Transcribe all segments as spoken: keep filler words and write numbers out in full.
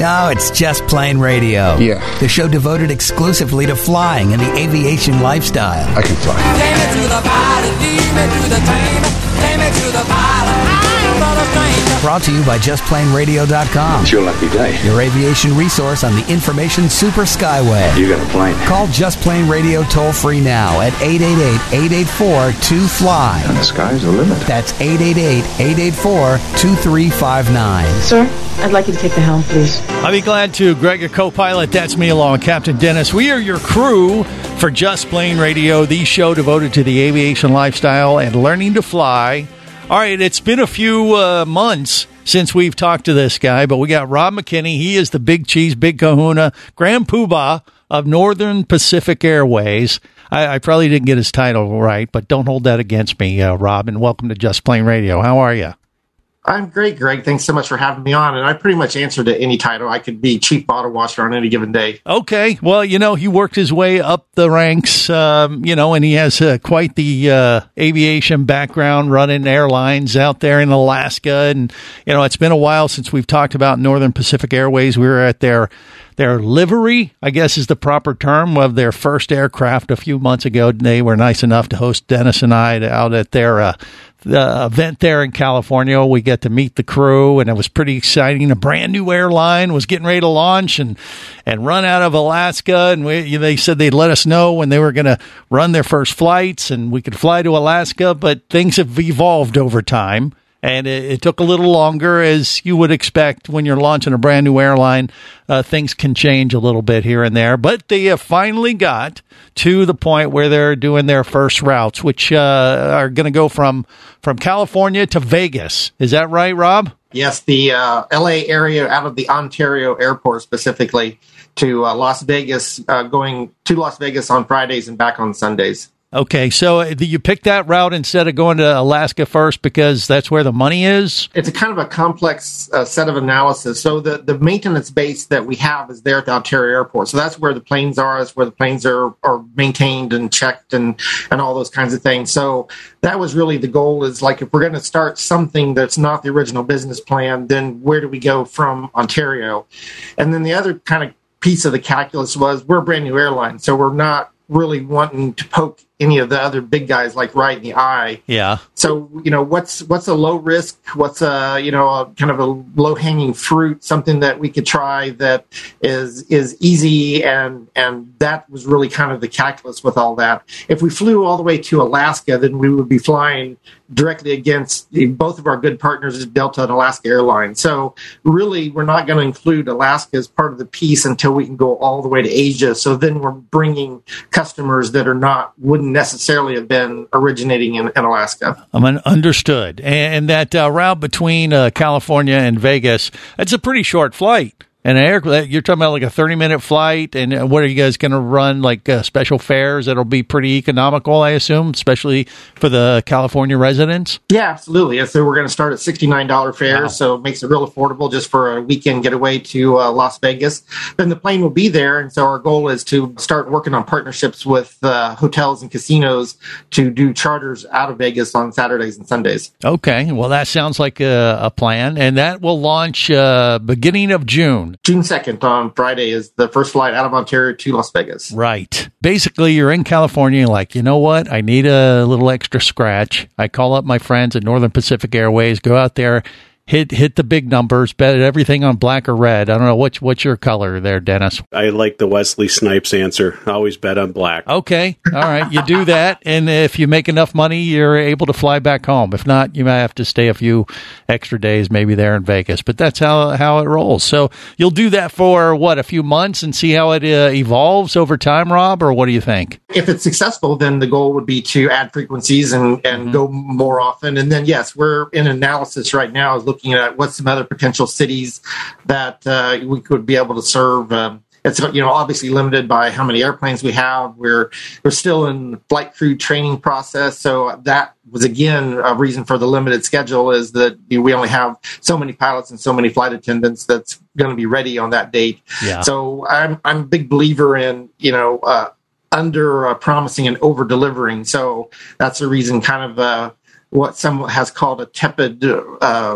No, it's Just Plain Radio. Yeah. The show devoted exclusively to flying and the aviation lifestyle. I can fly. Take me to the pilot, lead me to the train. Take me to the pilot, I'm not a stranger. Brought to you by just plain radio dot com. It's your lucky day. Your aviation resource on the information super skyway. You got a plane. Call Just Plain Radio toll free now at eight eight eight, eight eight four, two fly. And the sky's the limit. That's eight eight eight, eight eight four, two three five nine. Sir, I'd like you to take the helm, please. I'll be glad to. Greg, your co-pilot. That's me along, Captain Dennis. We are your crew for Just Plain Radio, the show devoted to the aviation lifestyle and learning to fly. All right, it's been a few uh, months since we've talked to this guy, but we got Rob McKinney. He is the big cheese, big kahuna, grand poobah of Northern Pacific Airways. I, I probably didn't get his title right, but don't hold that against me, uh, Rob, and welcome to Just Plain Radio. How are you? I'm great, Greg. Thanks so much for having me on. And I pretty much answer to any title. I could be chief bottle washer on any given day. Okay. Well, you know, he worked his way up the ranks, um, you know, and he has uh, quite the uh, aviation background running airlines out there in Alaska. And, you know, it's been a while since we've talked about Northern Pacific Airways. We were at their Their livery, I guess is the proper term, of their first aircraft a few months ago. They were nice enough to host Dennis and I out at their uh, the event there in California. We get to meet the crew, and it was pretty exciting. A brand new airline was getting ready to launch and, and run out of Alaska, and we, they said they'd let us know when they were going to run their first flights, and we could fly to Alaska, but things have evolved over time. And it, it took a little longer, as you would expect when you're launching a brand new airline. Uh, things can change a little bit here and there. But they have finally got to the point where they're doing their first routes, which uh, are going to go from, from California to Vegas. Is that right, Rob? Yes, the uh, L A area out of the Ontario airport specifically to uh, Las Vegas, uh, going to Las Vegas on Fridays and back on Sundays. Okay, so you picked that route instead of going to Alaska first because that's where the money is? It's a kind of a complex uh, set of analysis. So the, the maintenance base that we have is there at the Ontario airport. So that's where the planes are. That's where the planes are, are maintained and checked and, and all those kinds of things. So that was really the goal, is like, if we're going to start something that's not the original business plan, then where do we go from Ontario? And then the other kind of piece of the calculus was, we're a brand new airline, so we're not really wanting to poke any of the other big guys like right in the eye. Yeah. So, you know, what's what's a low risk, what's a, you know, a kind of a low hanging fruit, something that we could try that is is easy, and and that was really kind of the calculus with all that. If we flew all the way to Alaska, then we would be flying directly against both of our good partners, Delta and Alaska Airlines. So really, we're not going to include Alaska as part of the piece until we can go all the way to Asia. So then we're bringing customers that are not, wouldn't necessarily have been originating in, in Alaska. I'm un- understood. And that uh, route between uh, California and Vegas, it's a pretty short flight. And air, you're talking about like a thirty-minute flight, and what are you guys going to run, like uh, special fares that'll be pretty economical, I assume, especially for the California residents? Yeah, absolutely. So we're going to start at sixty-nine dollars fares, wow. So it makes it real affordable just for a weekend getaway to uh, Las Vegas. Then the plane will be there, and so our goal is to start working on partnerships with uh, hotels and casinos to do charters out of Vegas on Saturdays and Sundays. Okay, well, that sounds like a, a plan, and that will launch uh, beginning of June. June second on Friday is the first flight out of Ontario to Las Vegas. Right. Basically, you're in California, you're like, you know what? I need a little extra scratch. I call up my friends at Northern Pacific Airways, go out there, hit hit the big numbers, bet everything on black or red. I don't know, what's, what's your color there, Dennis? I like the Wesley Snipes answer. Always bet on black. Okay. All right. You do that. And if you make enough money, you're able to fly back home. If not, you might have to stay a few extra days maybe there in Vegas. But that's how, how it rolls. So you'll do that for, what, a few months and see how it uh, evolves over time, Rob? Or what do you think? If it's successful, then the goal would be to add frequencies and, and mm-hmm. go more often. And then, yes, we're in analysis right now, is looking at what's some other potential cities that uh, we could be able to serve. Um, it's, you know, obviously limited by how many airplanes we have. We're we're still in flight crew training process, so that was again a reason for the limited schedule, is that we only have so many pilots and so many flight attendants that's going to be ready on that date. Yeah. So I'm I'm a big believer in, you know, uh, under uh, promising and over delivering. So that's the reason, kind of uh, what someone has called a tepid Uh,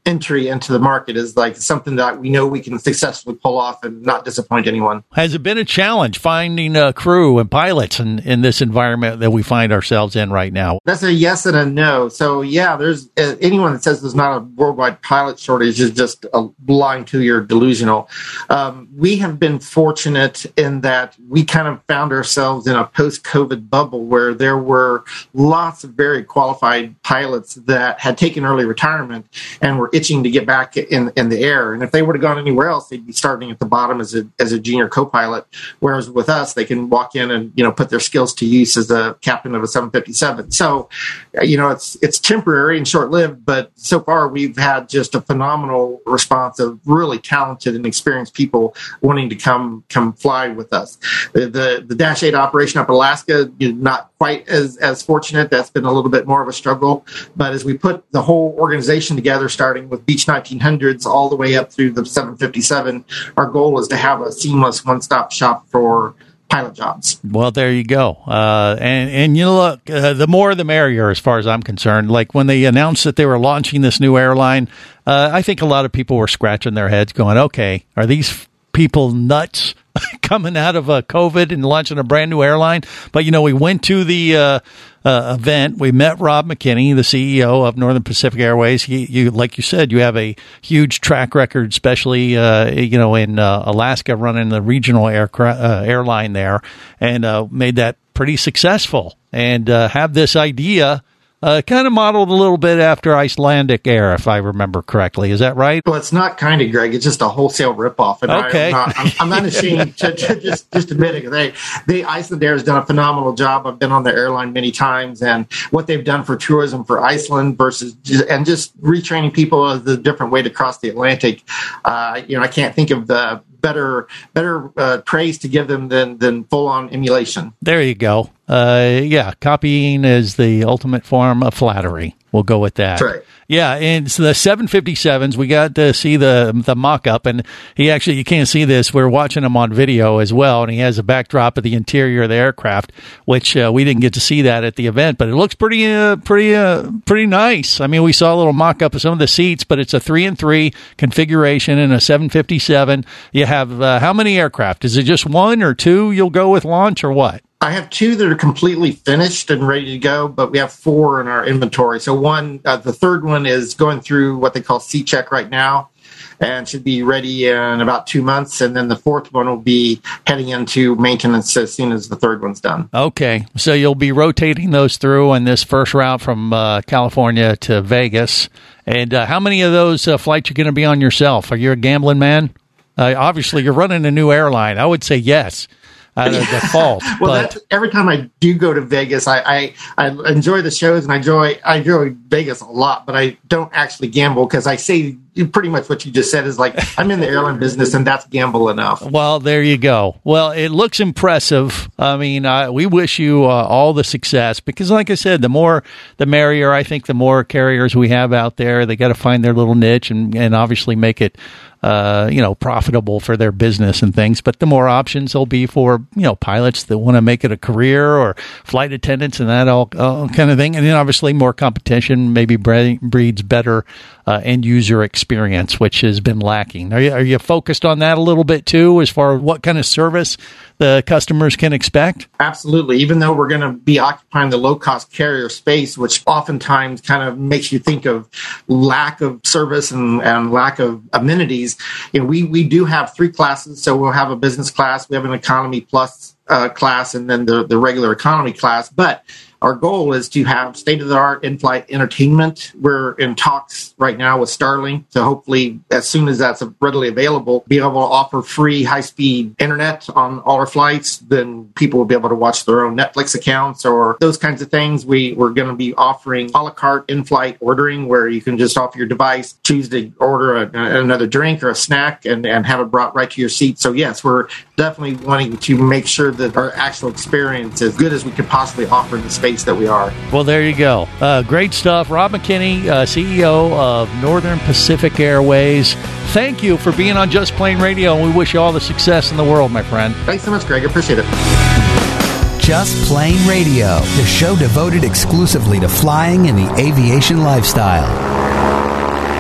entry into the market is like something that we know we can successfully pull off and not disappoint anyone. Has it been a challenge finding a crew and pilots in, in this environment that we find ourselves in right now? That's a yes and a no. So yeah, there's uh, anyone that says there's not a worldwide pilot shortage is just uh, lying to you're delusional. Um, we have been fortunate in that we kind of found ourselves in a post-COVID bubble where there were lots of very qualified pilots that had taken early retirement and were itching to get back in, in the air. And if they would have gone anywhere else, they'd be starting at the bottom as a as a junior co-pilot. Whereas with us, they can walk in and, you know, put their skills to use as a captain of a seven fifty-seven. So, you know, it's it's temporary and short-lived, but so far we've had just a phenomenal response of really talented and experienced people wanting to come come fly with us. The the, the Dash eight operation up in Alaska, you know, not quite as as fortunate. That's been a little bit more of a struggle. But as we put the whole organization together, starting with Beech nineteen hundreds all the way up through the seven fifty-seven, our goal is to have a seamless one-stop shop for pilot jobs. Well, there you go. Uh, and, and you look, uh, the more the merrier as far as I'm concerned. Like when they announced that they were launching this new airline, uh, I think a lot of people were scratching their heads going, okay, are these people nuts coming out of uh, COVID and launching a brand new airline? But, you know, we went to the uh, uh, event. We met Rob McKinney, the C E O of Northern Pacific Airways. He, you, like you said, you have a huge track record, especially, uh, you know, in uh, Alaska, running the regional aircraft, uh, airline there, and uh, made that pretty successful. And uh, have this idea Uh, kind of modeled a little bit after Icelandic Air, if I remember correctly. Is that right? Well, it's not kind of, Greg. It's just a wholesale ripoff. And okay. I'm not, I'm, I'm not ashamed to, to just, just admit it. They, they, Icelandair has done a phenomenal job. I've been on the airline many times, and what they've done for tourism for Iceland versus, and just retraining people as the different way to cross the Atlantic. Uh, you know, I can't think of the better better uh, praise to give them than than full on emulation. There you go. Uh, yeah, copying is the ultimate form of flattery. We'll go with that. That's right. Yeah, and so the seven fifty-sevens, we got to see the the mock-up, and he actually, you can't see this, we're watching him on video as well, and he has a backdrop of the interior of the aircraft, which uh, we didn't get to see that at the event, but it looks pretty uh, pretty uh, pretty nice. I mean, we saw a little mock-up of some of the seats, but it's a three and three configuration in a seven fifty-seven. You have, uh, how many aircraft? Is it just one or two you'll go with launch, or what? I have two that are completely finished and ready to go, but we have four in our inventory. So one, uh, the third one is going through what they call C-check right now and should be ready in about two months. And then the fourth one will be heading into maintenance as soon as the third one's done. Okay. So you'll be rotating those through on this first route from uh, California to Vegas. And uh, how many of those uh, flights are going to be on yourself? Are you a gambling man? Uh, obviously, you're running a new airline. I would say yes. Out of default. well, but that's, every time I do go to Vegas, I, I, I enjoy the shows and I enjoy I enjoy Vegas a lot, but I don't actually gamble because I say pretty much what you just said is like I'm in the airline business and that's gamble enough. Well, there you go. Well, it looks impressive. I mean, uh, we wish you uh, all the success because, like I said, the more the merrier. I think the more carriers we have out there, they got to find their little niche and, and obviously make it Uh, you know, profitable for their business and things. But the more options there'll be for, you know, pilots that want to make it a career or flight attendants and that all, all kind of thing. And then obviously more competition maybe bre- breeds better uh, end user experience, which has been lacking. Are you, are you focused on that a little bit too, as far as what kind of service the customers can expect? Absolutely. Even though we're going to be occupying the low-cost carrier space, which oftentimes kind of makes you think of lack of service and, and lack of amenities, you know, we, we do have three classes. So we'll have a business class, we have an economy plus uh, class, and then the, the regular economy class. But our goal is to have state-of-the-art in-flight entertainment. We're in talks right now with Starlink, so hopefully as soon as that's readily available, be able to offer free high-speed internet on all our flights. Then people will be able to watch their own Netflix accounts or those kinds of things. We, we're going to be offering a la carte in-flight ordering where you can just off your device, choose to order a, another drink or a snack and, and have it brought right to your seat. So yes, we're definitely wanting to make sure that our actual experience is as good as we could possibly offer in the space that we are. Well, there you go. Uh, great stuff. Rob McKinney, uh, C E O of Northern Pacific Airways. Thank you for being on Just Plane Radio, and we wish you all the success in the world, my friend. Thanks so much, Greg. I appreciate it. Just Plane Radio, the show devoted exclusively to flying and the aviation lifestyle.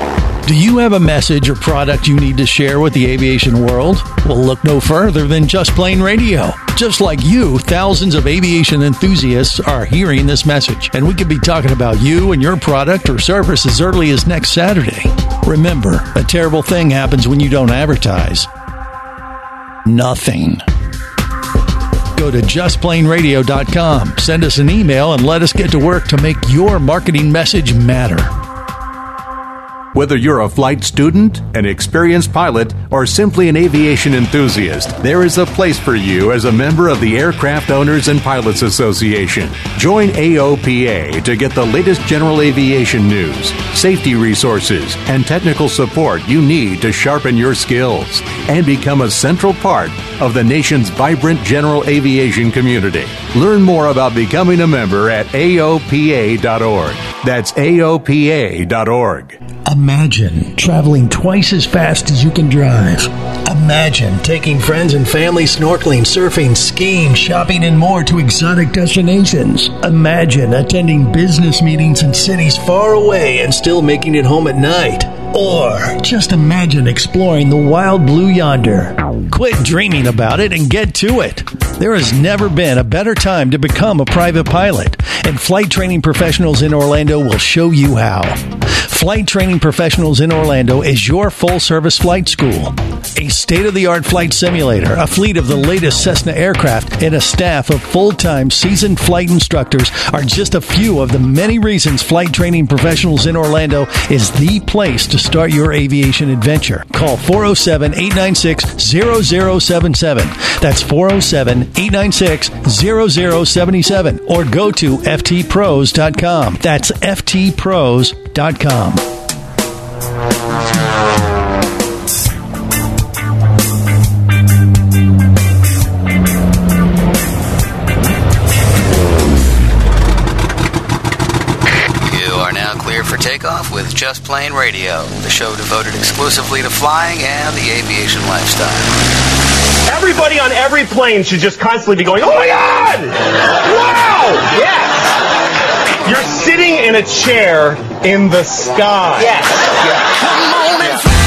Do you have a message or product you need to share with the aviation world? Well, look no further than Just Plain Radio. Just like you, thousands of aviation enthusiasts are hearing this message, and we could be talking about you and your product or service as early as next Saturday. Remember, a terrible thing happens when you don't advertise. Nothing. Go to just plain radio dot com, send us an email, and let us get to work to make your marketing message matter. Whether you're a flight student, an experienced pilot, or simply an aviation enthusiast, there is a place for you as a member of the Aircraft Owners and Pilots Association. Join A O P A to get the latest general aviation news, safety resources, and technical support you need to sharpen your skills and become a central part of the nation's vibrant general aviation community. Learn more about becoming a member at A O P A dot org. That's A O P A dot org. Imagine traveling twice as fast as you can drive. Imagine taking friends and family snorkeling, surfing, skiing, shopping, and more to exotic destinations. Imagine attending business meetings in cities far away and still making it home at night. Or just imagine exploring the wild blue yonder. Quit dreaming about it and get to it. There has never been a better time to become a private pilot, and Flight Training Professionals in Orlando will show you how. Flight Training Professionals in Orlando is your full-service flight school. A state-of-the-art flight simulator, a fleet of the latest Cessna aircraft, and a staff of full-time seasoned flight instructors are just a few of the many reasons Flight Training Professionals in Orlando is the place to start your aviation adventure. Call four oh seven, eight nine six, zero zero seven seven. That's four oh seven, eight nine six, zero zero seven seven. Or go to F T pros dot com. That's F T pros dot com. For takeoff with Just Plain Radio, the show devoted exclusively to flying and the aviation lifestyle. Everybody on every plane should just constantly be going, oh my God! Wow! Yes! You're sitting in a chair in the sky. Yes. yes. Come on and fly.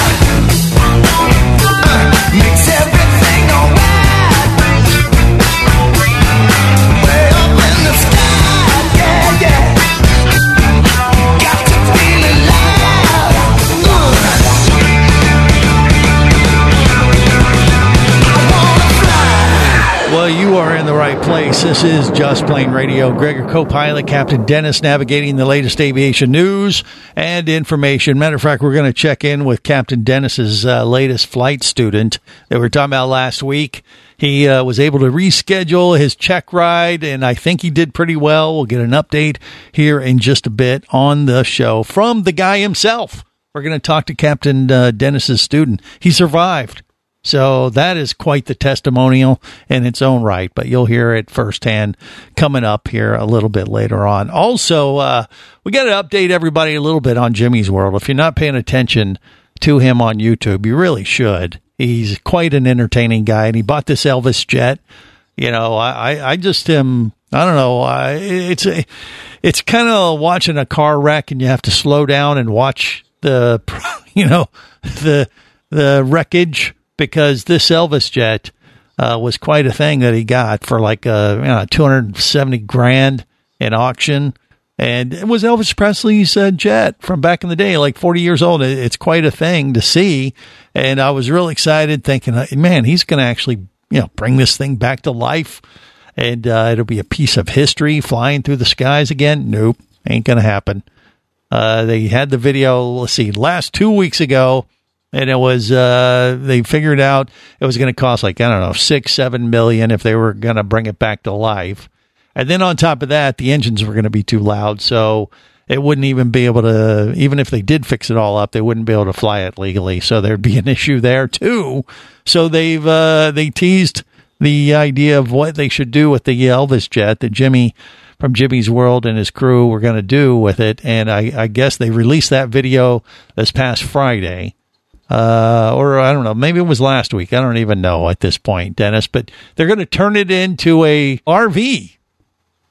Makes everything alright. Way up in the sky. Yeah, yeah. Well, you are in the right place. This is Just Plain Radio. Gregor, co-pilot, Captain Dennis, navigating the latest aviation news and information. Matter of fact, we're going to check in with Captain Dennis's uh, latest flight student that we were talking about last week. He uh, was able to reschedule his check ride, and I think he did pretty well. We'll get an update here in just a bit on the show from the guy himself. We're going to talk to Captain uh, Dennis's student. He survived. So that is quite the testimonial in its own right, but you'll hear it firsthand coming up here a little bit later on. Also, uh, we got to update everybody a little bit on Jimmy's World. If you're not paying attention to him on YouTube, you really should. He's quite an entertaining guy, and he bought this Elvis jet. You know, I, I just am, I don't know, I, it's, a, it's kind of watching a car wreck, and you have to slow down and watch the, you know, the, the wreckage. Because this Elvis jet uh, was quite a thing that he got for like uh, you know, two hundred seventy grand in auction. And it was Elvis Presley's uh, jet from back in the day, like forty years old. It's quite a thing to see. And I was real excited thinking, man, he's going to actually you know bring this thing back to life. And uh, it'll be a piece of history flying through the skies again. Nope, ain't going to happen. Uh, they had the video, let's see, last two weeks ago. And it was, uh, they figured out it was going to cost like, I don't know, six, seven million if they were going to bring it back to life. And then on top of that, the engines were going to be too loud. So it wouldn't even be able to, even if they did fix it all up, they wouldn't be able to fly it legally. So there'd be an issue there too. So they've, uh, they teased the idea of what they should do with the Elvis jet that Jimmy from Jimmy's World and his crew were going to do with it. And I, I guess they released that video this past Friday. Uh, or I don't know, maybe it was last week. I don't even know at this point, Dennis, but they're going to turn it into a R V.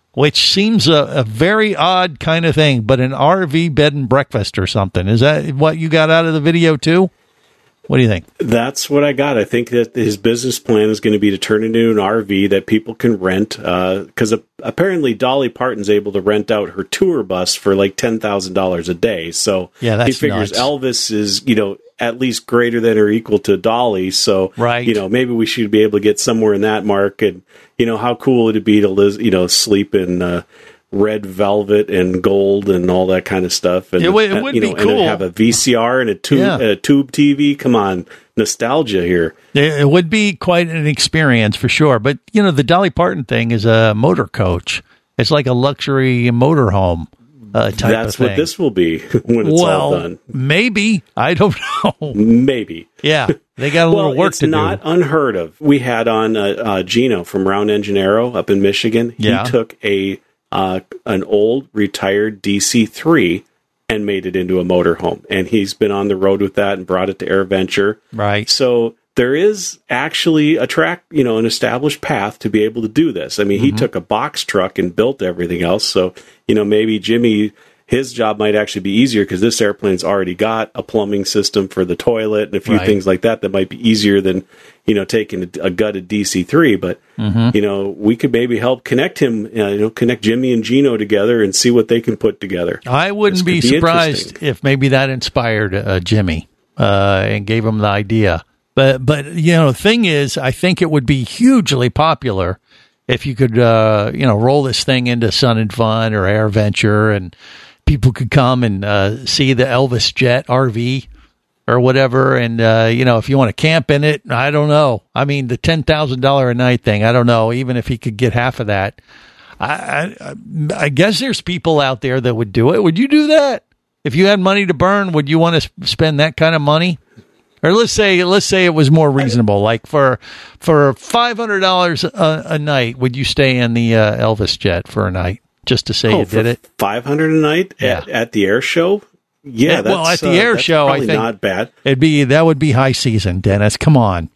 which seems a, a very odd kind of thing, but an R V bed and breakfast or something. Is that what you got out of the video too? What do you think? That's what I got. I think that his business plan is going to be to turn it into an R V that people can rent. Because uh, apparently Dolly Parton's able to rent out her tour bus for like ten thousand dollars a day. So yeah, that's he figures nuts. Elvis is, you know, at least greater than or equal to Dolly. So, right. you know, maybe we should be able to get somewhere in that mark. And, you know, how cool would it be to, live, you know, sleep in uh, red velvet and gold and all that kind of stuff. And, it would, it would you know, be cool. And have a V C R and a tube, yeah. a tube T V. Come on, nostalgia here. It would be quite an experience for sure. But, you know, the Dolly Parton thing is a motor coach. It's like a luxury motorhome uh, type That's of thing. That's what this will be when it's well, all done. Maybe. I don't know. Maybe. Yeah. They got a well, little work it's to do. It's not unheard of. We had on uh, uh, Gino from Round Engine Aero up in Michigan. Yeah. He took a uh, an old retired D C three and made it into a motorhome. And he's been on the road with that and brought it to AirVenture. Right. So there is actually a track, you know, an established path to be able to do this. I mean, mm-hmm. he took a box truck and built everything else. So, you know, maybe Jimmy, his job might actually be easier because this airplane's already got a plumbing system for the toilet and a few right. things like that that might be easier than, you know, taking a, a gutted D C three. But, mm-hmm. you know, we could maybe help connect him, uh, you know, connect Jimmy and Gino together and see what they can put together. I wouldn't be, be surprised if maybe that inspired uh, Jimmy uh, and gave him the idea. But, but you know, the thing is, I think it would be hugely popular if you could, uh, you know, roll this thing into Sun and Fun or AirVenture and people could come and uh, see the Elvis Jet R V or whatever. And, uh, you know, if you want to camp in it, I don't know. I mean, the ten thousand dollars a night thing, I don't know. Even if he could get half of that, I, I, I guess there's people out there that would do it. Would you do that? If you had money to burn, would you want to spend that kind of money? Or let's say let's say it was more reasonable, like for for five hundred dollars a, a night, would you stay in the uh, Elvis Jet for a night just to say oh, you did it? Five hundred a night yeah. at, at the air show. Yeah, yeah that's, well, at the uh, air that's show, I think not bad. It'd be that would be high season, Dennis. Come on.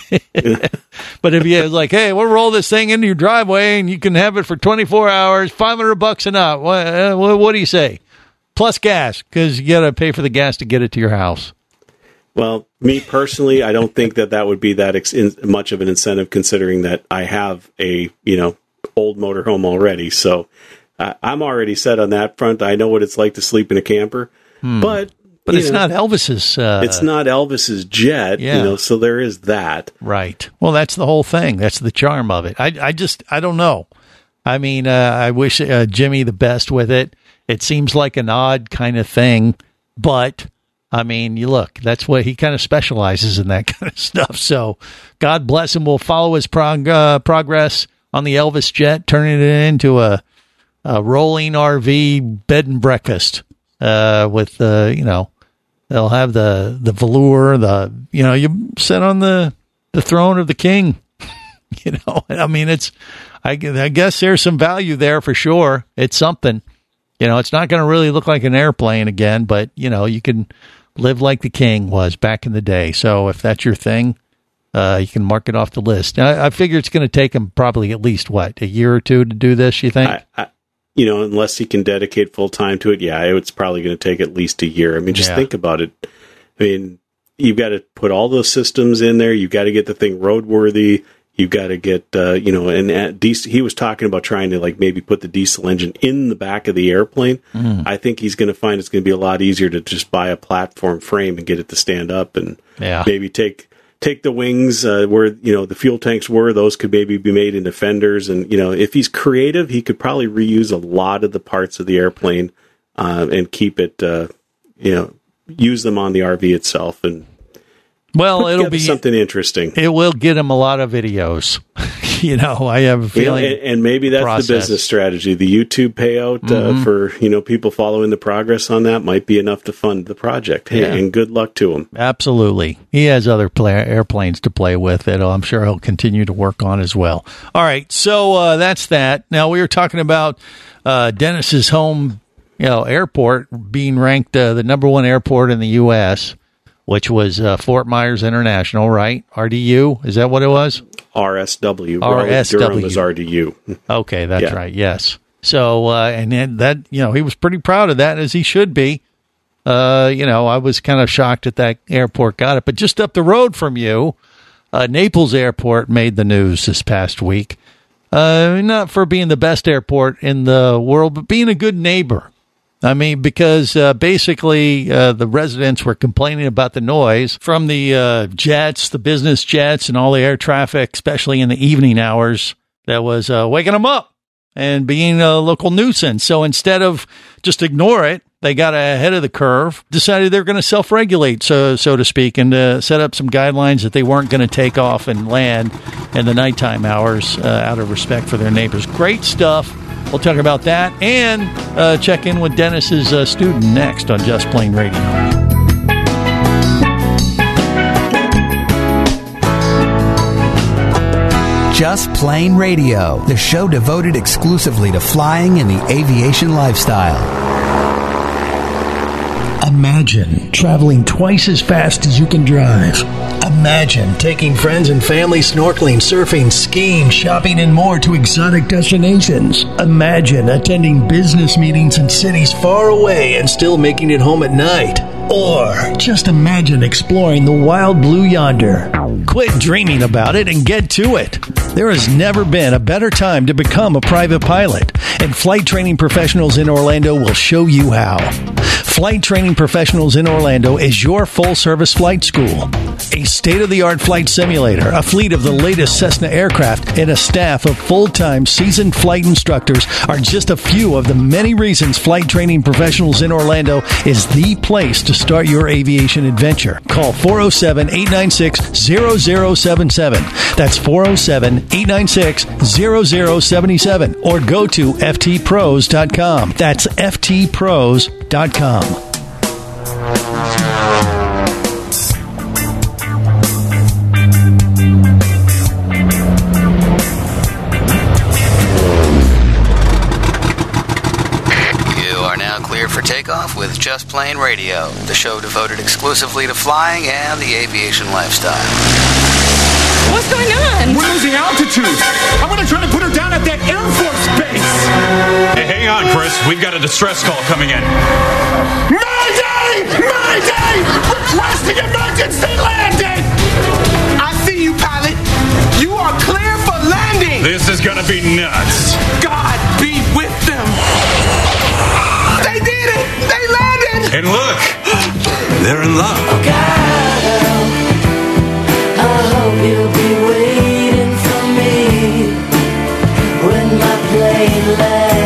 But if you was like, hey, we'll roll this thing into your driveway and you can have it for twenty-four hours, five hundred bucks a night. What, uh, what do you say? Plus gas, because you got to pay for the gas to get it to your house. Well, me personally, I don't think that that would be that ex- in, much of an incentive, considering that I have a you know old motorhome already. So uh, I'm already set on that front. I know what it's like to sleep in a camper, hmm. but but it's know, not Elvis's. Uh, it's not Elvis's jet, yeah. you know. So there is that, right? Well, that's the whole thing. That's the charm of it. I I just I don't know. I mean, uh, I wish uh, Jimmy the best with it. It seems like an odd kind of thing, but. I mean, you look, that's what he kind of specializes in, that kind of stuff. So God bless him. We'll follow his prog- uh, progress on the Elvis Jet, turning it into a, a rolling R V bed and breakfast uh, with, uh, you know, they'll have the, the velour, the, you know, you sit on the, the throne of the king. You know, I mean, it's, I, I guess there's some value there for sure. It's something. You know, it's not going to really look like an airplane again, but, you know, you can live like the king was back in the day. So if that's your thing, uh, you can mark it off the list. I, I figure it's going to take him probably at least, what, a year or two to do this, you think? I, I, you know, unless he can dedicate full time to it, yeah, it's probably going to take at least a year. I mean, just yeah. think about it. I mean, you've got to put all those systems in there. You've got to get the thing roadworthy. You've got to get, uh, you know, and uh, diesel, he was talking about trying to like maybe put the diesel engine in the back of the airplane. Mm. I think he's going to find it's going to be a lot easier to just buy a platform frame and get it to stand up, and yeah. maybe take take the wings uh, where, you know, the fuel tanks were. Those could maybe be made into fenders. And, you know, if he's creative, he could probably reuse a lot of the parts of the airplane uh, and keep it, uh, you know, use them on the R V itself. And well, it'll be something interesting. It will get him a lot of videos. You know, I have a feeling. You know, and, and maybe that's process. The business strategy. The YouTube payout mm-hmm. uh, for, you know, people following the progress on that might be enough to fund the project. Hey, yeah. And good luck to him. Absolutely. He has other play- airplanes to play with that I'm sure he'll continue to work on as well. All right. So uh, that's that. Now, we were talking about uh, Dennis's home, you know, airport being ranked uh, the number one airport in the U S, which was uh, Fort Myers International, right? R D U, is that what it was? R S W. R S W. Durham is R D U. Okay, that's yeah. right, yes. So, uh, and then that, you know, he was pretty proud of that, as he should be. Uh, you know, I was kind of shocked that that airport got it. But just up the road from you, uh, Naples Airport made the news this past week. Uh, not for being the best airport in the world, but being a good neighbor. I mean, because uh, basically uh, the residents were complaining about the noise from the uh, jets, the business jets, and all the air traffic, especially in the evening hours, that was uh, waking them up and being a local nuisance. So instead of just ignore it, they got ahead of the curve, decided they're going to self-regulate, so so to speak, and uh, set up some guidelines that they weren't going to take off and land in the nighttime hours uh, out of respect for their neighbors. Great stuff. We'll talk about that and uh, check in with Dennis's uh, student next on Just Plain Radio. Just Plain Radio, the show devoted exclusively to flying and the aviation lifestyle. Imagine traveling twice as fast as you can drive. Imagine taking friends and family snorkeling, surfing, skiing, shopping, and more to exotic destinations. Imagine attending business meetings in cities far away and still making it home at night. Or just imagine exploring the wild blue yonder. Quit dreaming about it and get to it. There has never been a better time to become a private pilot, and Flight Training Professionals in Orlando will show you how. Flight Training Professionals in Orlando is your full-service flight school. A state-of-the-art flight simulator, a fleet of the latest Cessna aircraft, and a staff of full-time seasoned flight instructors are just a few of the many reasons Flight Training Professionals in Orlando is the place to start your aviation adventure. Call four oh seven, eight nine six, zero zero seven seven. That's four oh seven, eight nine six, zero zero seven seven. Or go to F T pros dot com. That's F T pros dot com. For takeoff with Just Plain Radio, the show devoted exclusively to flying and the aviation lifestyle. What's going on? We're losing altitude. I'm going to try to put her down at that Air Force base. Hey, hang on, Chris. We've got a distress call coming in. Mayday! Mayday! Requesting emergency landing! I see you, pilot. You are clear for landing. This is going to be nuts. God be with them. They did it! They landed! And look, they're in love. Oh, God, I hope you'll be waiting for me when my plane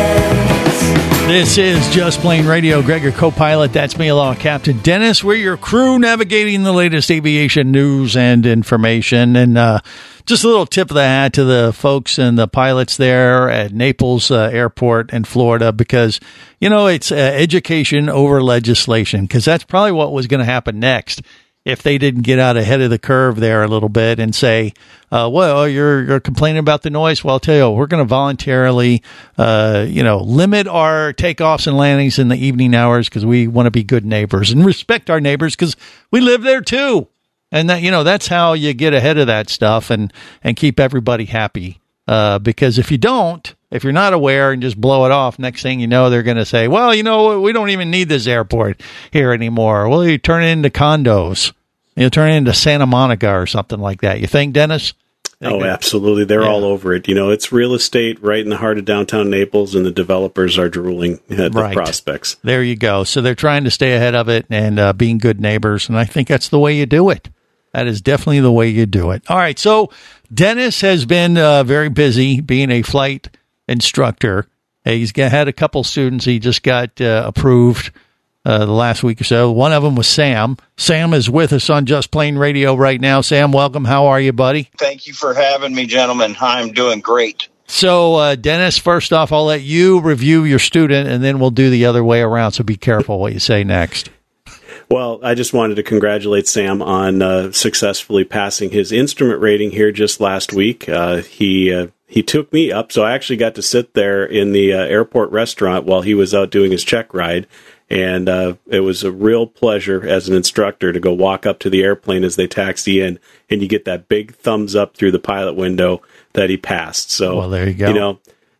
lands. This is Just Plain Radio. Greg, your co-pilot. That's me along with Captain Dennis. We're your crew navigating the latest aviation news and information. And uh, just a little tip of the hat to the folks and the pilots there at Naples uh, Airport in Florida, because, you know, it's uh, education over legislation, because that's probably what was going to happen next if they didn't get out ahead of the curve there a little bit and say, uh, well, you're you're complaining about the noise. Well, I'll tell you, we're going to voluntarily, uh, you know, limit our takeoffs and landings in the evening hours because we want to be good neighbors and respect our neighbors because we live there too. And that, you know, that's how you get ahead of that stuff and, and keep everybody happy. Uh, because if you don't, if you're not aware and just blow it off, next thing you know, they're going to say, well, you know, we don't even need this airport here anymore. Well, you turn it into condos. You turn it into Santa Monica or something like that. You think, Dennis? Oh, absolutely. They're yeah. all over it. You know, it's real estate right in the heart of downtown Naples, and the developers are drooling at the right. prospects. There you go. So they're trying to stay ahead of it and uh, being good neighbors, and I think that's the way you do it. That is definitely the way you do it. All right, so Dennis has been uh, very busy being a flight instructor. He's got, had a couple students he just got uh, approved uh, the last week or so. One of them was Sam. Sam is with us on Just Plain Radio right now. Sam, welcome. How are you, buddy? Thank you for having me, gentlemen. I'm doing great. So, uh, Dennis, first off, I'll let you review your student, and then we'll do the other way around, so be careful what you say next. Well, I just wanted to congratulate Sam on uh, successfully passing his instrument rating here just last week. Uh, he uh, he took me up, so I actually got to sit there in the uh, airport restaurant while he was out doing his check ride, and uh, it was a real pleasure as an instructor to go walk up to the airplane as they taxi in, and you get that big thumbs up through the pilot window that he passed. So, well, there you go. You know,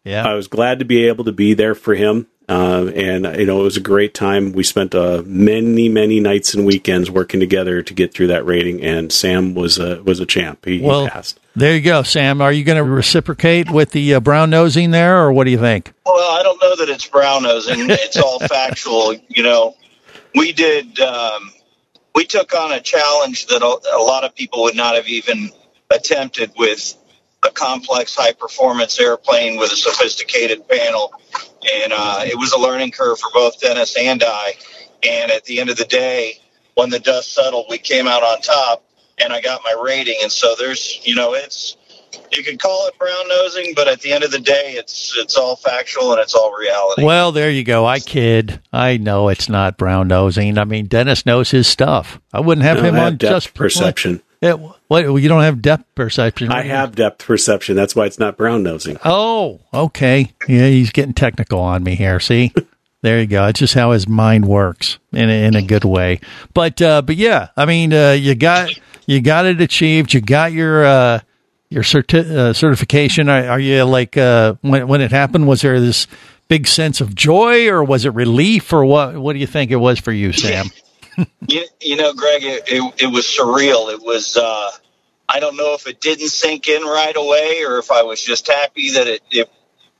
Yeah. I was glad to be able to be there for him. Uh, and, you know, it was a great time. We spent uh, many, many nights and weekends working together to get through that rating, and Sam was a, was a champ. He, well, he passed. There you go, Sam. Are you going to reciprocate with the uh, brown nosing there, or what do you think? Well, I don't know that it's brown nosing. It's all factual. You know, we did, um, we took on a challenge that a, a lot of people would not have even attempted with a complex high-performance airplane with a sophisticated panel. And uh, it was a learning curve for both Dennis and I. And at the end of the day, when the dust settled, we came out on top, and I got my rating. And so there's, you know, it's, you can call it brown nosing, but at the end of the day, it's it's all factual and it's all reality. Well, there you go. I kid. I know it's not brown nosing. I mean, Dennis knows his stuff. I wouldn't have No, him I have on depth just perception. Yeah, what? You don't have depth perception. I have depth perception. That's why it's not brown nosing. Oh, okay. Yeah, he's getting technical on me here. See, there you go. It's just how his mind works in a, in a good way. But uh, but yeah, I mean, uh, you got you got it achieved. You got your uh, your certi- uh, certification. Are, are you like uh, when when it happened? Was there this big sense of joy, or was it relief, or what? What do you think it was for you, Sam? You, you know, Greg, it, it, it was surreal. It was, uh, I don't know if it didn't sink in right away or if I was just happy that it, it,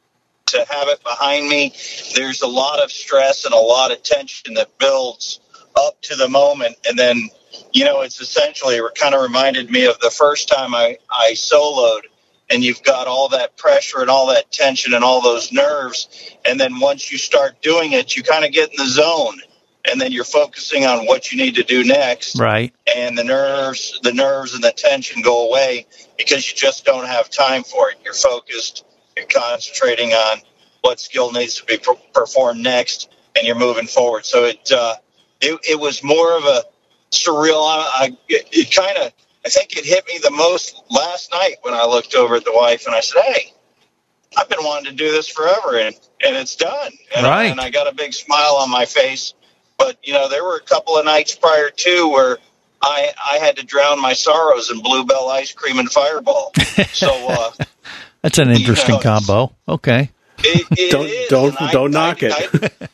to have it behind me. There's a lot of stress and a lot of tension that builds up to the moment. And then, you know, it's essentially, it kind of reminded me of the first time I, I soloed, and you've got all that pressure and all that tension and all those nerves. And then once you start doing it, you kind of get in the zone. And then you're focusing on what you need to do next. Right. And the nerves, the nerves and the tension go away because you just don't have time for it. You're focused, you're concentrating on what skill needs to be per- performed next, and you're moving forward. So it, uh, it, it was more of a surreal, I, I it, it kind of, I think it hit me the most last night when I looked over at the wife and I said, hey, I've been wanting to do this forever, and, and it's done. And, right. and I got a big smile on my face. But, you know, there were a couple of nights prior to where I I had to drown my sorrows in Bluebell ice cream and Fireball. So uh, that's an interesting you know, combo. Okay. It, it don't is, don't don't I, knock I, it. I,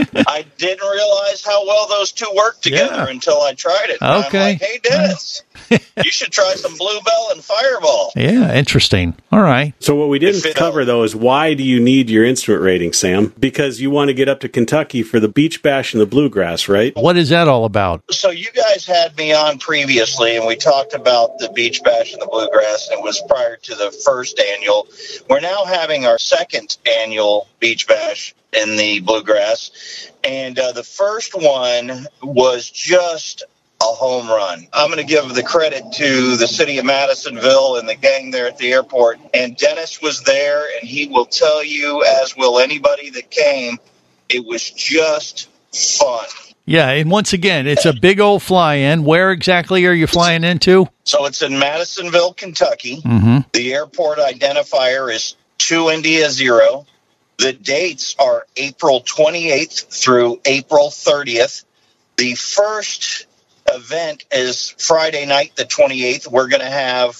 I didn't realize how well those two work together Yeah. until I tried it. And Okay. I'm like, hey, Dennis, you should try some Bluebell and Fireball. Yeah, interesting. All right. So what we didn't cover, though, is why do you need your instrument rating, Sam? Because you want to get up to Kentucky for the Beach Bash and the Bluegrass, right? What is that all about? So you guys had me on previously, and we talked about the Beach Bash and the Bluegrass, and it was prior to the first annual. We're now having our second annual Beach Bash in the Bluegrass, and uh, the first one was just a home run. I'm going to give the credit to the city of Madisonville and the gang there at the airport, and Dennis was there, and he will tell you, as will anybody that came, it was just fun. Yeah, and once again, it's a big old fly-in. Where exactly are you flying into? So it's in Madisonville, Kentucky. Mm-hmm. The airport identifier is two India zero. The dates are April twenty-eighth through April thirtieth. The first event is Friday night, the twenty-eighth. We're going to have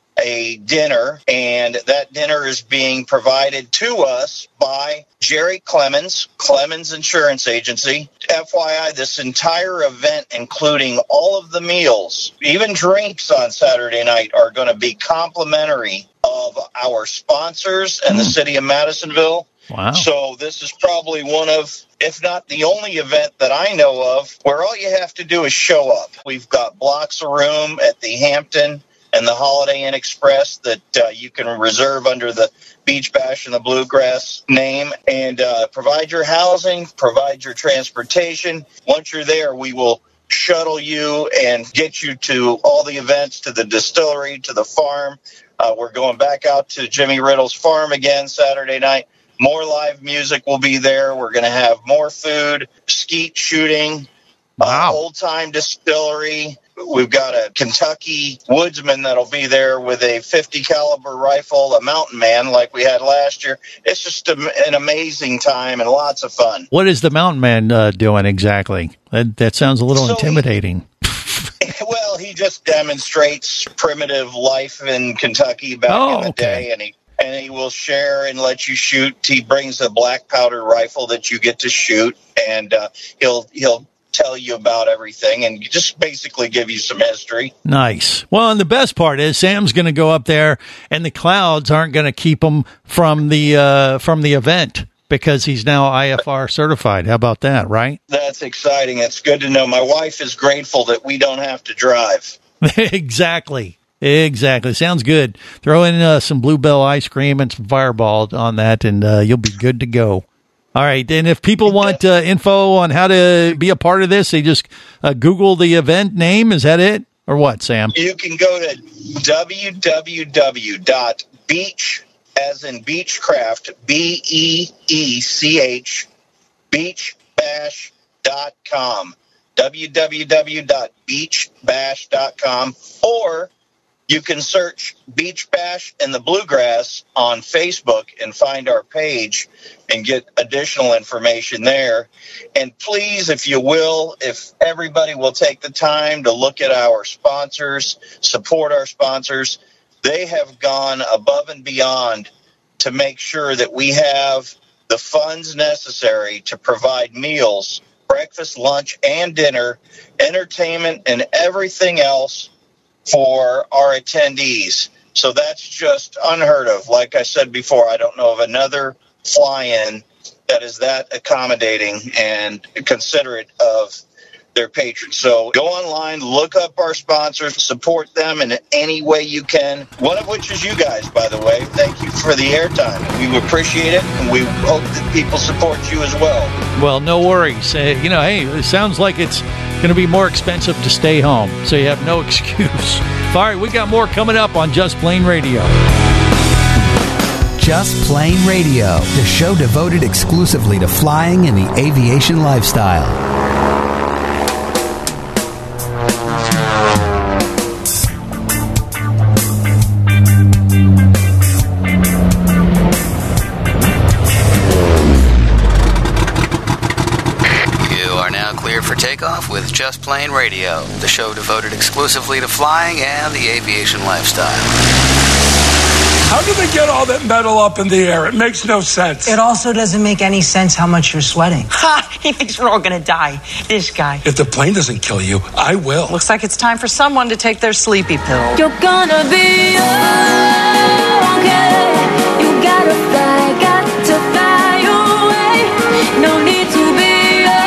a dinner, and that dinner is being provided to us by Jerry Clemens, Clemens Insurance Agency. F Y I, this entire event, including all of the meals, even drinks on Saturday night, are going to be complimentary of our sponsors and the city of Madisonville. Wow. So this is probably one of, if not the only event that I know of, where all you have to do is show up. We've got blocks of room at the Hampton and the Holiday Inn Express that uh, you can reserve under the Beach Bash and the Bluegrass name, and uh, provide your housing, provide your transportation. Once you're there, we will shuttle you and get you to all the events, to the distillery, to the farm. Uh, we're going back out to Jimmy Riddle's farm again Saturday night. More live music will be there. We're going to have more food, skeet shooting, wow. uh, old-time distillery. We've got a Kentucky woodsman that'll be there with a fifty caliber rifle, a mountain man like we had last year. It's just a, an amazing time and lots of fun. What is the mountain man uh, doing exactly? That, that sounds a little So intimidating. Well, he just demonstrates primitive life in Kentucky back Oh, in the okay. day, and he and he will share and let you shoot. He brings a black powder rifle that you get to shoot, and uh, he'll he'll tell you about everything and just basically give you some history. Nice. Well, and the best part is Sam's going to go up there, and the clouds aren't going to keep him from the uh, from the event because he's now I F R certified. How about that, right? That's exciting. It's good to know. My wife is grateful that we don't have to drive. Exactly. Exactly. Sounds good. Throw in uh, some Bluebell ice cream and some Fireball on that, and uh, you'll be good to go. All right, and if people want uh, info on how to be a part of this, they just uh, Google the event name. Is that it? Or what, Sam? You can go to w w w dot beach, as in Beechcraft, B E E C H, beach bash dot com, w w w dot beach bash dot com, or you can search Beach Bash and the Bluegrass on Facebook and find our page and get additional information there. And please, if you will, if everybody will take the time to look at our sponsors, support our sponsors, they have gone above and beyond to make sure that we have the funds necessary to provide meals, breakfast, lunch, and dinner, entertainment, and everything else for our attendees. So that's just unheard of. Like I said before, I don't know of another fly-in that is that accommodating and considerate of their patrons. So go online, look up our sponsors, support them in any way you can, one of which is you guys, by the way. Thank you for the airtime. We appreciate it, and we hope that people support you as well. Well, no worries. Uh, you know, hey, it sounds like it's going to be more expensive to stay home, so you have no excuse. All right, we got more coming up on Just Plain Radio. Just Plain Radio, the show devoted exclusively to flying and the aviation lifestyle. For takeoff with Just Plain Radio, the show devoted exclusively to flying and the aviation lifestyle. How do they get all that metal up in the air? It makes no sense. It also doesn't make any sense how much you're sweating. Ha! He thinks we're all gonna die. This guy. If the plane doesn't kill you, I will. Looks like it's time for someone to take their sleepy pill. You're gonna be okay. You gotta fly, got to fly away. No need to be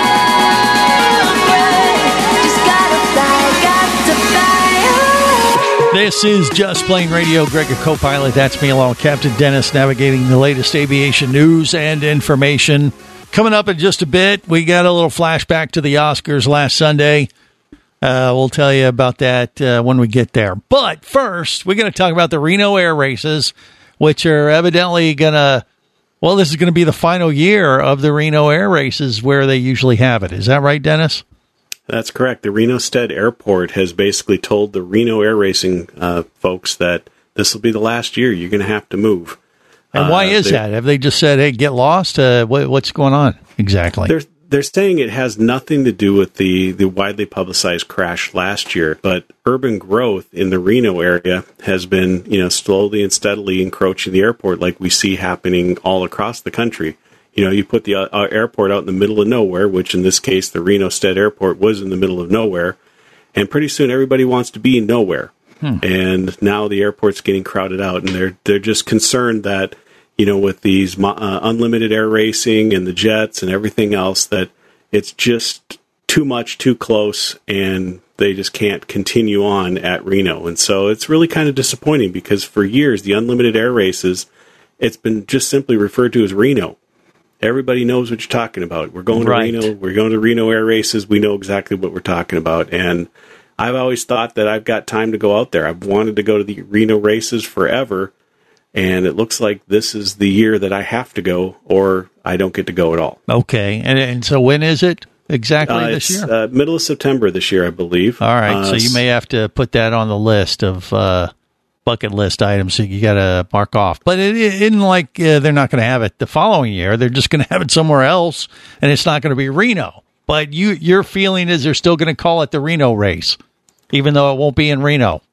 This is Just Plain Radio. Greg, a co-pilot. That's me, along with Captain Dennis, navigating the latest aviation news and information. Coming up in just a bit, we got a little flashback to the Oscars last Sunday. Uh, we'll tell you about that uh, when we get there. But first, we're going to talk about the Reno Air Races, which are evidently going to, well, this is going to be the final year of the Reno Air Races where they usually have it. Is that right, Dennis? That's correct. The Reno Stead Airport has basically told the Reno Air Racing uh, folks that this will be the last year. You're going to have to move. And why uh, is that? Have they just said, hey, get lost? Uh, what, what's going on exactly? They're, they're saying it has nothing to do with the, the widely publicized crash last year, but urban growth in the Reno area has been, you know, slowly and steadily encroaching the airport like we see happening all across the country. You know, you put the uh, airport out in the middle of nowhere, which in this case, the Reno Stead Airport was in the middle of nowhere. And pretty soon everybody wants to be in nowhere. Hmm. And now the airport's getting crowded out. And they're they're just concerned that, you know, with these uh, unlimited air racing and the jets and everything else, that it's just too much, too close, and they just can't continue on at Reno. And so it's really kind of disappointing because for years, the unlimited air races, it's been just simply referred to as Reno. Everybody knows what you're talking about. We're going to right. Reno. We're going to Reno Air Races. We know exactly what we're talking about. And I've always thought that I've got time to go out there. I've wanted to go to the Reno races forever. And it looks like this is the year that I have to go or I don't get to go at all. Okay. And, and so when is it exactly uh, this it's, year? Uh, middle of September this year, I believe. All right. Uh, so you may have to put that on the list of uh, bucket list items that you got to mark off. But it, it isn't like uh, they're not going to have it the following year. They're just going to have it somewhere else, and it's not going to be Reno. But you, your feeling is they're still going to call it the Reno race, even though it won't be in Reno.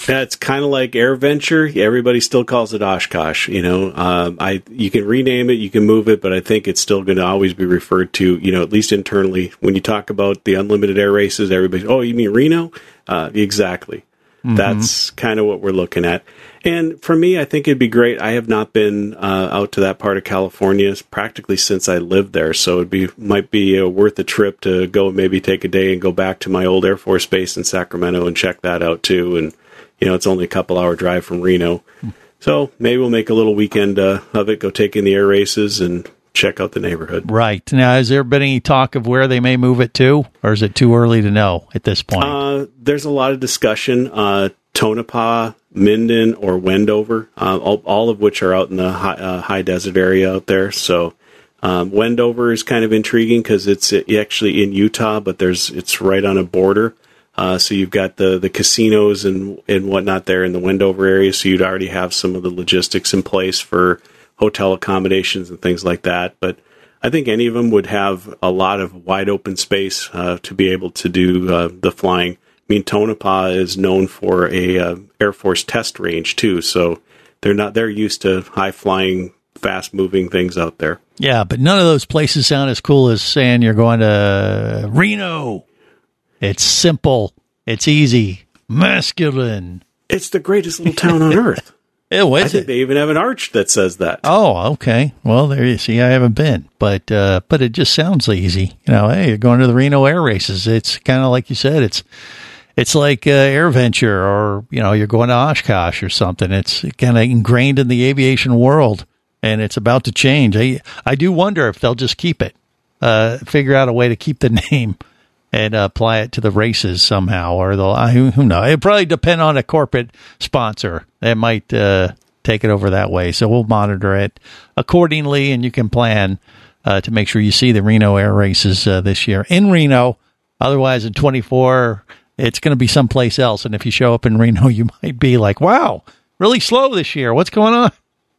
Yeah, it's kind of like AirVenture. Everybody still calls it Oshkosh. You know, um, I you can rename it, you can move it, but I think it's still going to always be referred to. You know, at least internally, when you talk about the unlimited air races, everybody, oh, you mean Reno? Uh, exactly. Mm-hmm. That's kind of what we're looking at. And for me, I think it'd be great. I have not been uh, out to that part of California practically since I lived there, so it be might be uh, worth a trip to go maybe take a day and go back to my old Air Force base in Sacramento and check that out too. And you know, it's only a couple hour drive from Reno. So maybe we'll make a little weekend uh, of it, go take in the air races and check out the neighborhood. Right. Now, has there been any talk of where they may move it to, or is it too early to know at this point? Uh, there's a lot of discussion. Uh, Tonopah, Minden, or Wendover, uh, all, all of which are out in the high, uh, high desert area out there. So um, Wendover is kind of intriguing because it's actually in Utah, but there's it's right on a border. Uh, so you've got the, the casinos and, and whatnot there in the Wendover area, so you'd already have some of the logistics in place for hotel accommodations and things like that. But I think any of them would have a lot of wide open space uh, to be able to do uh, the flying. I mean, Tonopah is known for a uh, Air Force test range too, so they're not they're used to high flying, fast moving things out there. Yeah, but none of those places sound as cool as saying you're going to Reno. It's simple. It's easy. Masculine. It's the greatest little town on earth. Oh, is I think it? they even have an arch that says that. Oh, okay. Well, there you see. I haven't been, but uh, but it just sounds easy. You know, hey, you're going to the Reno air races. It's kind of like you said. It's it's like uh, AirVenture, or you know, you're going to Oshkosh or something. It's kind of ingrained in the aviation world, and it's about to change. I I do wonder if they'll just keep it, uh, figure out a way to keep the name and uh, apply it to the races somehow, or they'll, uh, who, who knows? It'll probably depend on a corporate sponsor. They might uh, take it over that way. So we'll monitor it accordingly, and you can plan uh, to make sure you see the Reno air races uh, this year in Reno. Otherwise, in twenty-four, it's going to be someplace else. And if you show up in Reno, you might be like, wow, really slow this year. What's going on?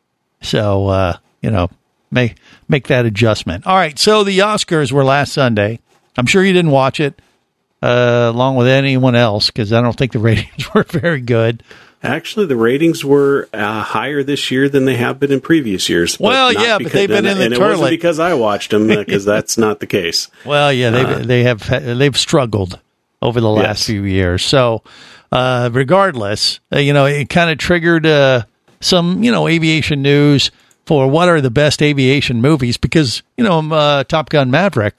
So, uh, you know, make, make that adjustment. All right, so the Oscars were last Sunday. I'm sure you didn't watch it uh, along with anyone else because I don't think the ratings were very good. Actually, the ratings were uh, higher this year than they have been in previous years. Well, yeah, but they've been in the and toilet. And it wasn't because I watched them, because that's not the case. Well, yeah, they uh, they have they've struggled over the last yes. few years. So, uh, regardless, uh, you know, it kind of triggered uh, some you know aviation news for what are the best aviation movies because you know uh, Top Gun Maverick.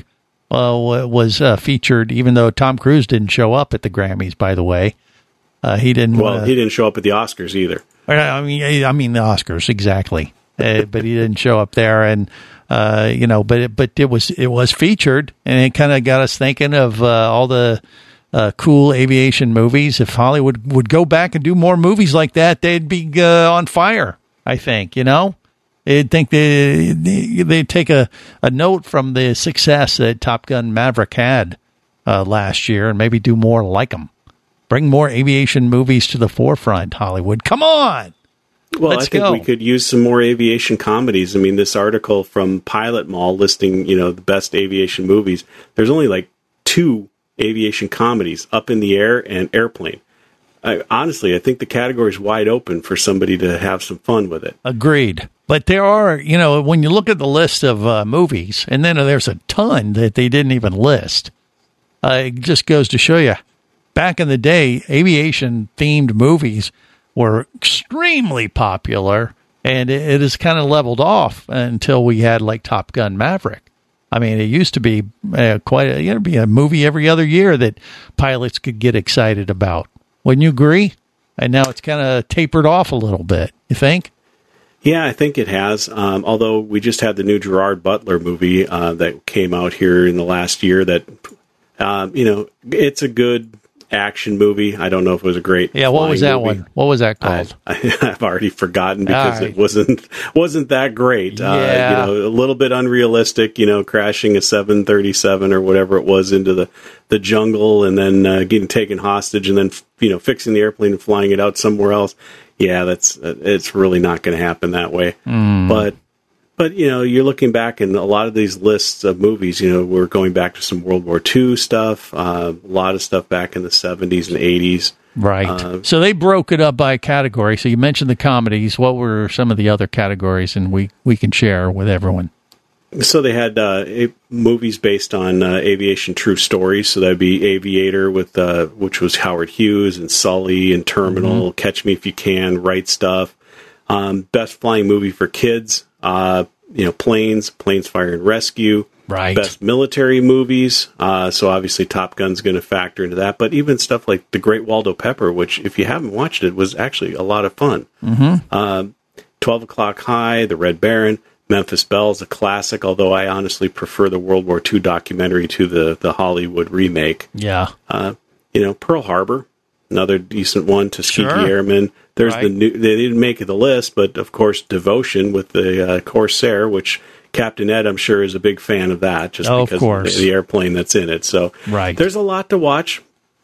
Uh, was uh, featured, even though Tom Cruise didn't show up at the Grammys. By the way, uh, he didn't. Well, uh, he didn't show up at the Oscars either. I mean, I mean the Oscars exactly, uh, but he didn't show up there, and uh, you know, but it, but it was it was featured, and it kind of got us thinking of uh, all the uh, cool aviation movies. If Hollywood would go back and do more movies like that, they'd be uh, on fire. I think, you know. I'd think they, they, they'd take a, a note from the success that Top Gun Maverick had uh, last year and maybe do more like them. Bring more aviation movies to the forefront, Hollywood. Come on! Well, Let's I think go. we could use some more aviation comedies. I mean, this article from Pilot Mall listing, you know, the best aviation movies, there's only like two aviation comedies, Up in the Air and Airplane. I, honestly, I think the category is wide open for somebody to have some fun with it. Agreed. But there are, you know, when you look at the list of uh, movies, and then there's a ton that they didn't even list, uh, it just goes to show you, back in the day, aviation-themed movies were extremely popular, and it, it has kind of leveled off until we had, like, Top Gun Maverick. I mean, it used to be uh, quite a, you know, be a movie every other year that pilots could get excited about. Wouldn't you agree? And now it's kind of tapered off a little bit. You think? Yeah, I think it has. Um, although we just had the new Gerard Butler movie uh, that came out here in the last year that, um, you know, it's a good action movie. I don't know if it was a great Yeah, what was that movie. one? What was that called? I, I've already forgotten because right. it wasn't wasn't that great. Yeah. Uh, you know, a little bit unrealistic, you know, crashing a seven thirty-seven or whatever it was into the, the jungle and then uh, getting taken hostage and then, you know, fixing the airplane and flying it out somewhere else. Yeah, that's uh, it's really not going to happen that way. Mm. But But, you know, you're looking back and a lot of these lists of movies, you know, we're going back to some World War Two stuff, uh, a lot of stuff back in the seventies and eighties. Right. Uh, so they broke it up by category. So you mentioned the comedies. What were some of the other categories? And we, we can share with everyone. So they had uh, a, movies based on uh, aviation true stories. So that'd be Aviator, with uh, which was Howard Hughes, and Sully, and Terminal, mm-hmm. Catch Me If You Can, Right Stuff. Um, best flying movie for kids, uh, you know, Planes, Planes, Fire and Rescue. Right. Best military movies. Uh, so obviously Top Gun's going to factor into that. But even stuff like The Great Waldo Pepper, which if you haven't watched it, was actually a lot of fun. Mm-hmm. Uh, twelve O'Clock High, The Red Baron. Memphis Belle's a classic, although I honestly prefer the World War Two documentary to the, the Hollywood remake. Yeah. Uh, you know, Pearl Harbor, another decent one. Tuskegee Sure. Airmen. There's Right. the new, they didn't make the list, but of course, Devotion with the uh, Corsair, which Captain Ed, I'm sure, is a big fan of that, just Oh, of because course. of the, the airplane that's in it. So Right. there's a lot to watch.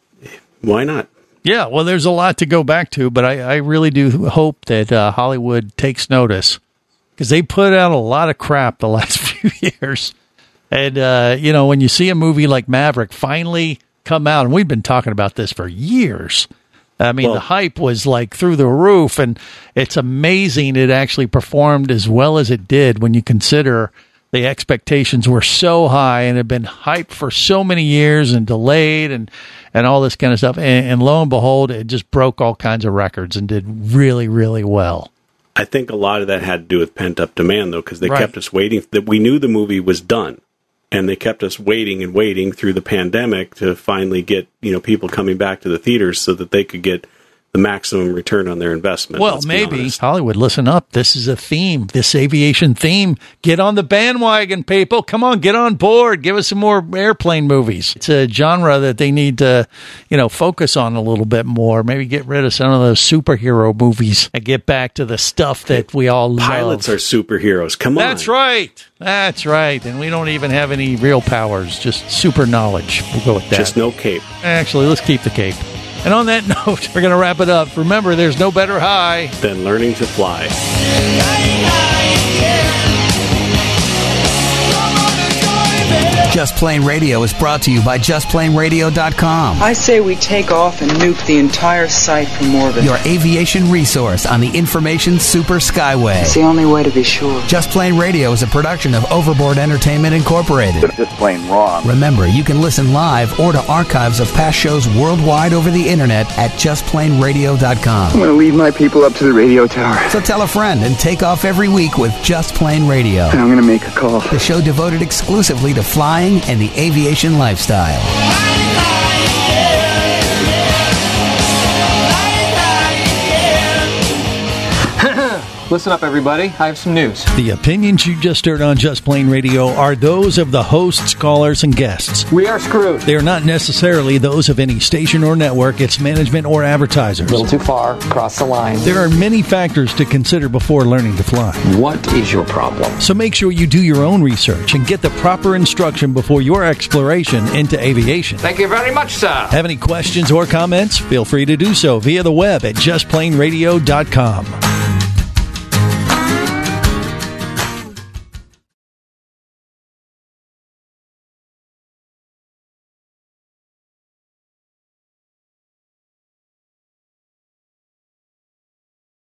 Why not? Yeah, well, there's a lot to go back to, but I, I really do hope that uh, Hollywood takes notice, because they put out a lot of crap the last few years. And, uh, you know, when you see a movie like Maverick finally come out, and we've been talking about this for years. I mean, Well, the hype was like through the roof, and it's amazing it actually performed as well as it did when you consider the expectations were so high and had been hyped for so many years and delayed and, and all this kind of stuff. And, and lo and behold, it just broke all kinds of records and did really, really well. I think a lot of that had to do with pent-up demand, though, because they Right. kept us waiting. That we knew the movie was done, and they kept us waiting and waiting through the pandemic to finally get, you know, people coming back to the theaters so that they could get the maximum return on their investment. Well, let's be maybe honest. Hollywood, listen up. This is a theme, this aviation theme. Get on the bandwagon, people. Come on, get on board. Give us some more airplane movies. It's a genre that they need to, you know, focus on a little bit more. Maybe get rid of some of those superhero movies and get back to the stuff that we all love. Pilots are superheroes. Come on. That's right. That's right. And we don't even have any real powers, just super knowledge. We'll go with that. Just no cape. Actually, let's keep the cape. And on that note, we're going to wrap it up. Remember, there's no better high than learning to fly. Just Plain Radio is brought to you by just plain radio dot com. I say we take off and nuke the entire site from orbit. Your aviation resource on the information super skyway. It's the only way to be sure. Just Plain Radio is a production of Overboard Entertainment Incorporated. Just plain wrong. Remember, you can listen live or to archives of past shows worldwide over the internet at just plain radio dot com. I'm going to leave my people up to the radio tower. So tell a friend and take off every week with Just Plain Radio. I'm going to make a call. The show devoted exclusively to flying and the aviation lifestyle. Listen up, everybody. I have some news. The opinions you just heard on Just Plain Radio are those of the hosts, callers, and guests. We are screwed. They are not necessarily those of any station or network, its management, or advertisers. A little too far. Cross the line. There are many factors to consider before learning to fly. What is your problem? So make sure you do your own research and get the proper instruction before your exploration into aviation. Thank you very much, sir. Have any questions or comments? Feel free to do so via the web at just plain radio dot com.